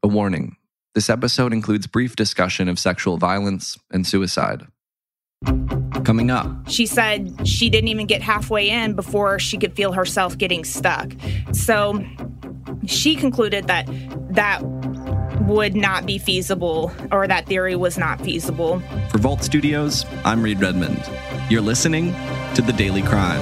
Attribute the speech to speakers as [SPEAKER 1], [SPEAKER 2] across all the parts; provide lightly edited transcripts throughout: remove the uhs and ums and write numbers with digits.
[SPEAKER 1] A warning: this episode includes brief discussion of sexual violence and suicide. Coming up.
[SPEAKER 2] She said she didn't even get halfway in before she could feel herself getting stuck. So she concluded that that would not be feasible, or that theory was not feasible.
[SPEAKER 1] For Vault Studios, I'm Reed Redmond. You're listening to The Daily Crime.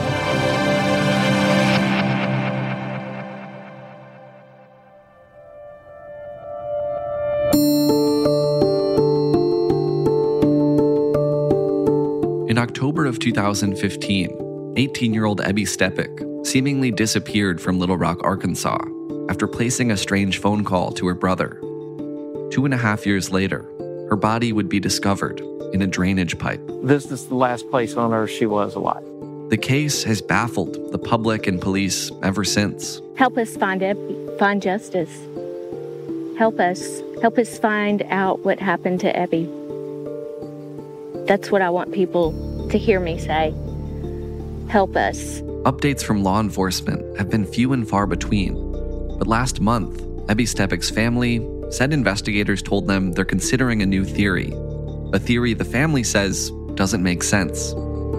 [SPEAKER 1] In October of 2015, 18-year-old Ebby Stepik seemingly disappeared from Little Rock, Arkansas, after placing a strange phone call to her brother. 2.5 years later, her body would be discovered in a drainage pipe.
[SPEAKER 3] This is the last place on earth she was alive.
[SPEAKER 1] The case has baffled the public and police ever since.
[SPEAKER 4] Help us find Ebby, find justice. Help us find out what happened to Ebby. That's what I want people to hear me say. Help us.
[SPEAKER 1] Updates from law enforcement have been few and far between, but last month, Ebby Stepik's family said investigators told them they're considering a new theory, a theory the family says doesn't make sense.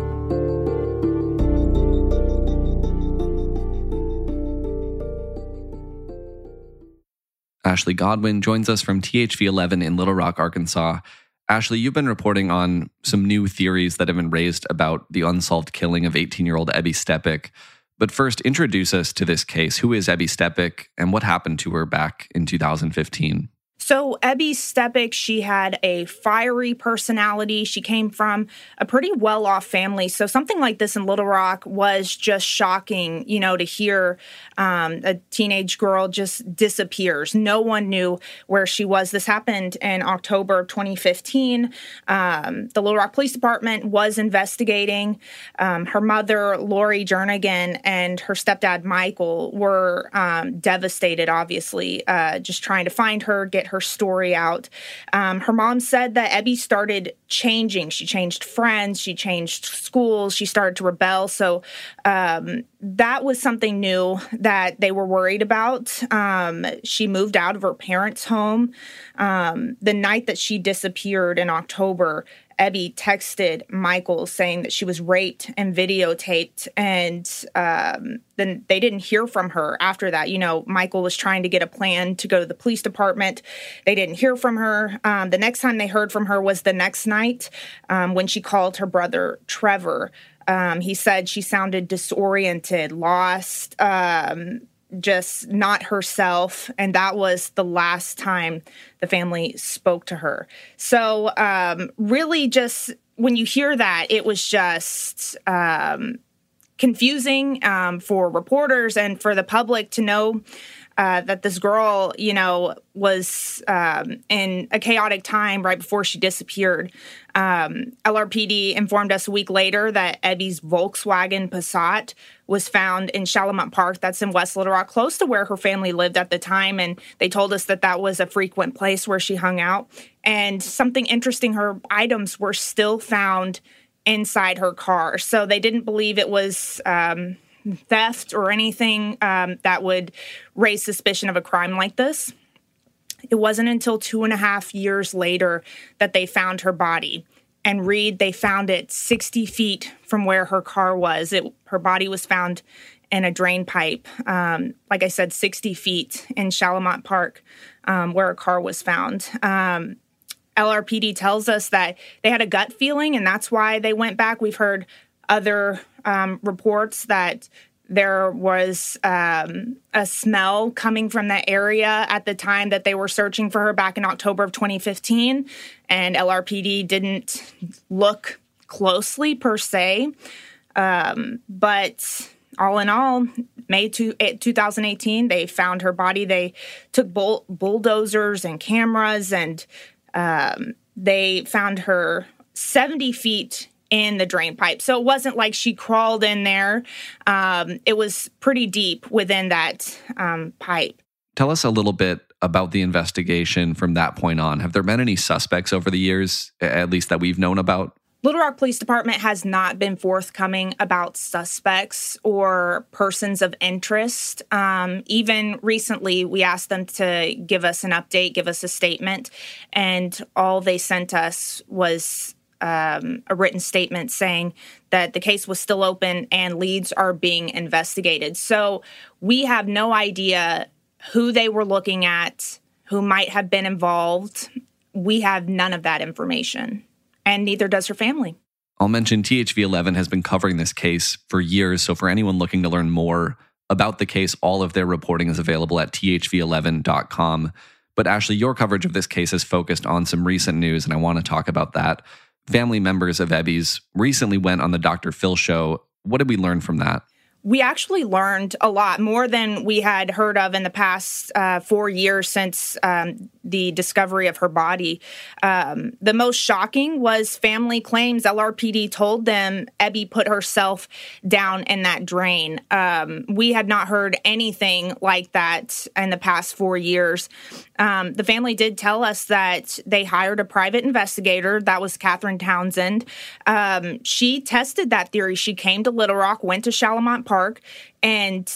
[SPEAKER 1] Ashley Godwin joins us from THV11 in Little Rock, Arkansas. Ashley, you've been reporting on some new theories that have been raised about the unsolved killing of 18-year-old Ebby Stepik. But first, introduce us to this case. Who is Ebby Stepik, and what happened to her back in 2015?
[SPEAKER 2] So Ebby Stepik, she had a fiery personality. She came from a pretty well-off family. So something like this in Little Rock was just shocking, to hear a teenage girl just disappears. No one knew where she was. This happened in October of 2015. The Little Rock Police Department was investigating. Her mother, Lori Jernigan, and her stepdad, Michael, were devastated, obviously, just trying to find her, get her story out. Her mom said that Ebby started changing. She changed friends. She changed schools. She started to rebel. So that was something new that they were worried about. She moved out of her parents' home. The night that she disappeared in October, Ebby texted Michael saying that she was raped and videotaped, and then they didn't hear from her after that. Michael was trying to get a plan to go to the police department. They didn't hear from her. The next time they heard from her was the next night when she called her brother, Trevor. He said she sounded disoriented, lost, just not herself. And that was the last time the family spoke to her. So really just when you hear that, it was just confusing for reporters and for the public to know that this girl, was in a chaotic time right before she disappeared. LRPD informed us a week later that Ebby's Volkswagen Passat was found in Shalamont Park. That's in West Little Rock, close to where her family lived at the time. And they told us that that was a frequent place where she hung out. And something interesting, her items were still found inside her car. So they didn't believe it was theft or anything that would raise suspicion of a crime like this. It wasn't until 2.5 years later that they found her body. And Reed, they found it 60 feet from where her car was. Her body was found in a drain pipe, like I said, 60 feet in Shalamont Park, where her car was found. LRPD tells us that they had a gut feeling, and that's why they went back. We've heard other reports that there was a smell coming from that area at the time that they were searching for her back in October of 2015, and LRPD didn't look closely per se. But all in all, May 2018, they found her body. They took bulldozers and cameras, and they found her 70 feet in the drain pipe. So it wasn't like she crawled in there. It was pretty deep within that pipe.
[SPEAKER 1] Tell us a little bit about the investigation from that point on. Have there been any suspects over the years, at least that we've known about?
[SPEAKER 2] Little Rock Police Department has not been forthcoming about suspects or persons of interest. Even recently, we asked them to give us an update, give us a statement, and all they sent us was a written statement saying that the case was still open and leads are being investigated. So we have no idea who they were looking at, who might have been involved. We have none of that information, and neither does her family.
[SPEAKER 1] I'll mention THV 11 has been covering this case for years, so for anyone looking to learn more about the case, all of their reporting is available at thv11.com. But Ashley, your coverage of this case is focused on some recent news, and I want to talk about that. Family members of Ebby's recently went on the Dr. Phil show. What did we learn from that?
[SPEAKER 2] We actually learned a lot more than we had heard of in the past 4 years since the discovery of her body. The most shocking was family claims LRPD told them Ebby put herself down in that drain. We had not heard anything like that in the past 4 years. The family did tell us that they hired a private investigator. That was Catherine Townsend. She tested that theory. She came to Little Rock, went to Shalamont Park, and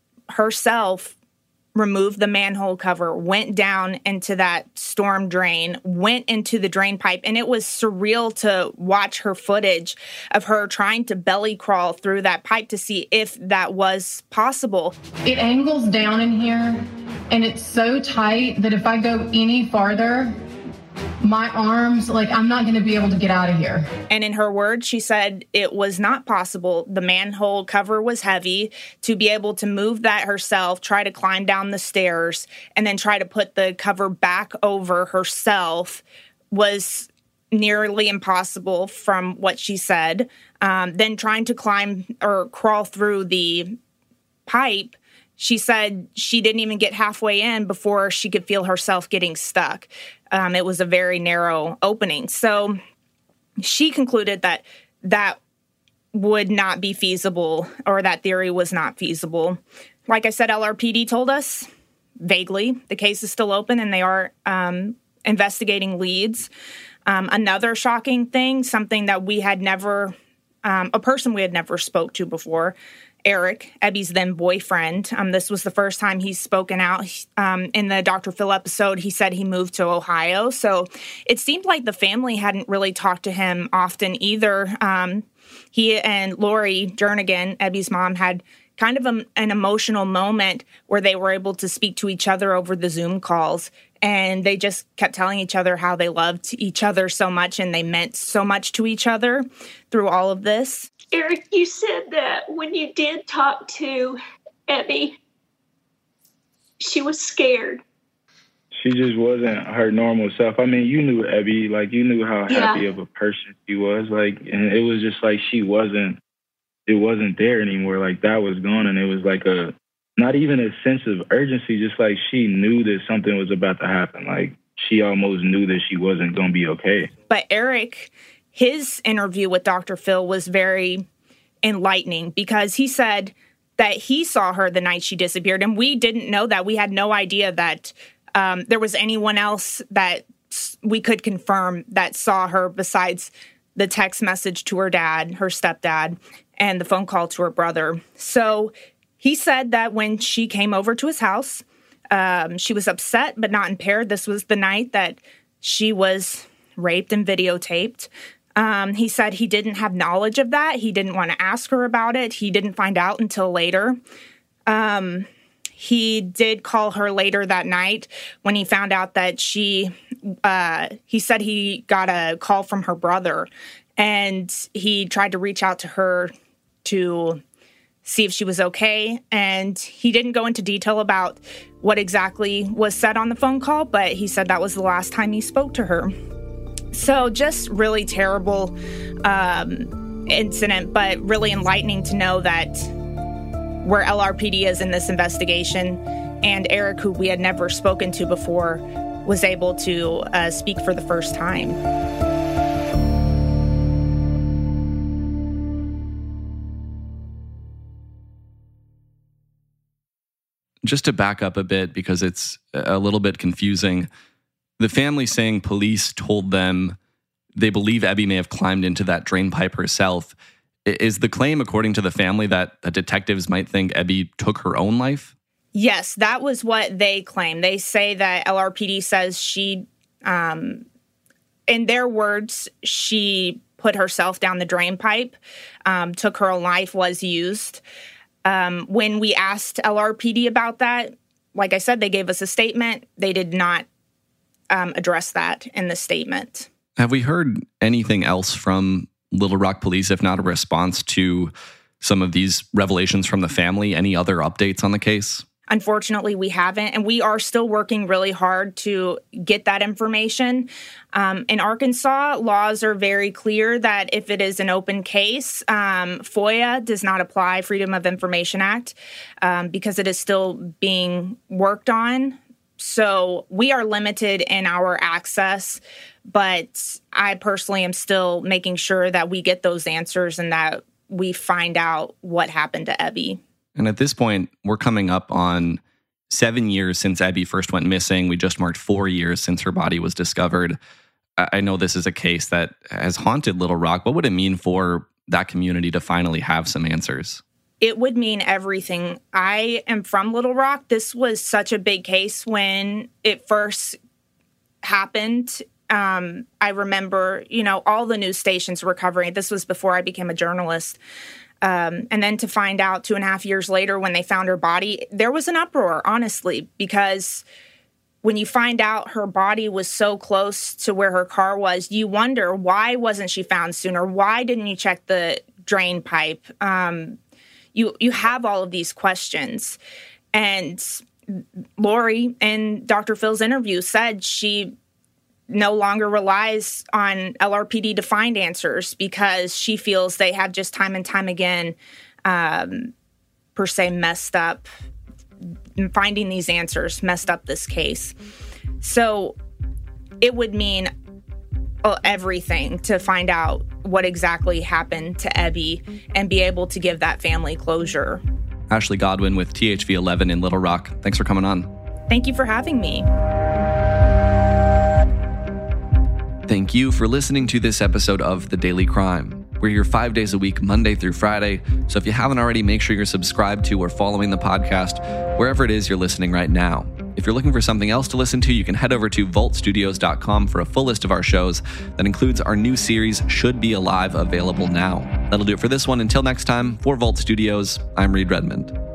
[SPEAKER 2] herself removed the manhole cover, went down into that storm drain, went into the drain pipe, and it was surreal to watch her footage of her trying to belly crawl through that pipe to see if that was possible.
[SPEAKER 5] It angles down in here, and it's so tight that if I go any farther, my arms, I'm not going to be able to get out of here.
[SPEAKER 2] And in her words, she said it was not possible. The manhole cover was heavy. To be able to move that herself, try to climb down the stairs, and then try to put the cover back over herself was nearly impossible from what she said. Then trying to climb or crawl through the pipe, she said she didn't even get halfway in before she could feel herself getting stuck. It was a very narrow opening. So she concluded that that would not be feasible, or that theory was not feasible. Like I said, LRPD told us vaguely the case is still open and they are investigating leads. Another shocking thing, something that we had never, a person we had never spoke to before, Eric, Ebby's then boyfriend. This was the first time he's spoken out. In the Dr. Phil episode, he said he moved to Ohio. So it seemed like the family hadn't really talked to him often either. He and Lori Jernigan, Ebby's mom, had kind of an emotional moment where they were able to speak to each other over the Zoom calls. And they just kept telling each other how they loved each other so much and they meant so much to each other through all of this.
[SPEAKER 6] Eric, you said that when you did talk to Ebby, she was scared.
[SPEAKER 7] She just wasn't her normal self. I mean, you knew Ebby, you knew how happy of a person she was, and it was just it wasn't there anymore. That was gone, and it was not even a sense of urgency, just she knew that something was about to happen. She almost knew that she wasn't going to be okay.
[SPEAKER 2] But Eric, his interview with Dr. Phil was very enlightening because he said that he saw her the night she disappeared, and we didn't know that. We had no idea that there was anyone else that we could confirm that saw her besides the text message to her dad, her stepdad, and the phone call to her brother. So he said that when she came over to his house, she was upset but not impaired. This was the night that she was raped and videotaped. He said he didn't have knowledge of that. He didn't want to ask her about it. He didn't find out until later. He did call her later that night when he found out that he said he got a call from her brother, and he tried to reach out to her to see if she was okay. And he didn't go into detail about what exactly was said on the phone call, but he said that was the last time he spoke to her. So just really terrible incident, but really enlightening to know that where LRPD is in this investigation, and Eric, who we had never spoken to before, was able to speak for the first time.
[SPEAKER 1] Just to back up a bit, because it's a little bit confusing, the family saying police told them they believe Ebby may have climbed into that drain pipe herself. Is the claim, according to the family, that detectives might think Ebby took her own life?
[SPEAKER 2] Yes, that was what they claim. They say that LRPD says she, in their words, she put herself down the drain pipe, took her own life, was used. When we asked LRPD about that, like I said, they gave us a statement. They did not address that in the statement.
[SPEAKER 1] Have we heard anything else from Little Rock police, if not a response to some of these revelations from the family? Any other updates on the case?
[SPEAKER 2] Unfortunately, we haven't, and we are still working really hard to get that information. In Arkansas, laws are very clear that if it is an open case, FOIA does not apply, Freedom of Information Act, because it is still being worked on. So we are limited in our access, but I personally am still making sure that we get those answers and that we find out what happened to Ebby.
[SPEAKER 1] And at this point, we're coming up on 7 years since Ebby first went missing. We just marked 4 years since her body was discovered. I know this is a case that has haunted Little Rock. What would it mean for that community to finally have some answers?
[SPEAKER 2] It would mean everything. I am from Little Rock. This was such a big case when it first happened. I remember, all the news stations were covering it. This was before I became a journalist. And then to find out 2.5 years later when they found her body, there was an uproar, honestly, because when you find out her body was so close to where her car was, you wonder, why wasn't she found sooner? Why didn't you check the drain pipe? You have all of these questions. And Lori, in Dr. Phil's interview, said she no longer relies on LRPD to find answers because she feels they have just time and time again, per se, messed up. Finding these answers messed up this case. So it would mean everything to find out what exactly happened to Ebby and be able to give that family closure.
[SPEAKER 1] Ashley Godwin with THV 11 in Little Rock. Thanks for coming on.
[SPEAKER 2] Thank you for having me.
[SPEAKER 1] Thank you for listening to this episode of The Daily Crime. We're here 5 days a week, Monday through Friday. So if you haven't already, make sure you're subscribed to or following the podcast wherever it is you're listening right now. If you're looking for something else to listen to, you can head over to vaultstudios.com for a full list of our shows. That includes our new series, Should Be Alive, available now. That'll do it for this one. Until next time, for Vault Studios, I'm Reed Redmond.